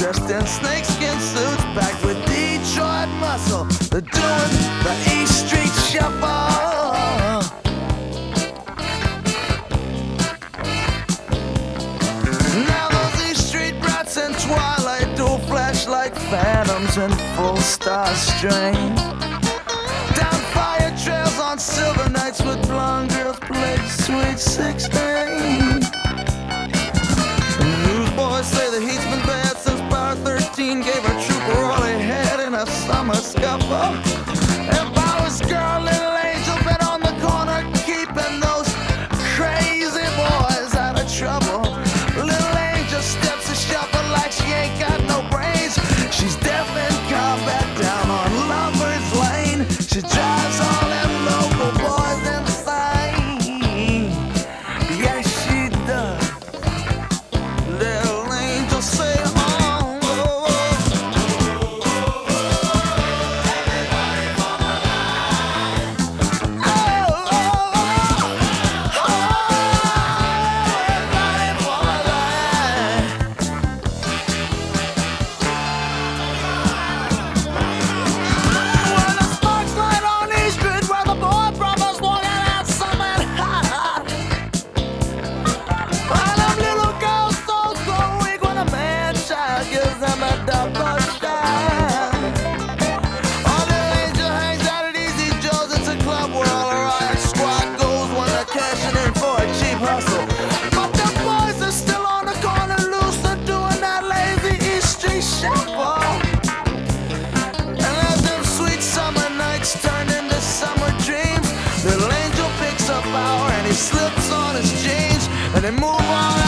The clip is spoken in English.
dressed in snakeskin suits, packed with Detroit muscle. They're doing the East Street Shuffle. Now those East Street brats in twilight dual flash like phantoms in full star strain. Down fire trails on silver nights with blonde girls play Sweet 16. Newsboys say the heat's been bad since Power 13 gave a trooper all he had in a summer scuffle. If I was girl, little angel, been on the corner keeping those crazy boys out of trouble. Little angel steps a shuffle like she ain't got no brains. She's deaf in combat down on Lover's Lane. She drives all them local boys insane. Yeah, she does. Little angel say, oh, oh, everybody for my life. Oh, oh, oh, everybody for my life. When the sparks light on East Street, where the boy brothers walking out something hot. All them little girls so weak when a man-child gives them a double shot. All the angel hangs out at Easy Joe's. It's a club where all the riot squad goes when they're cashing in for a cheap hustle. But the boys are still on the corner loose and doing that lazy East Street Shuffle. And as them sweet summer nights turn into summer dreams, little angel picks up power and he slips on his jeans and they move on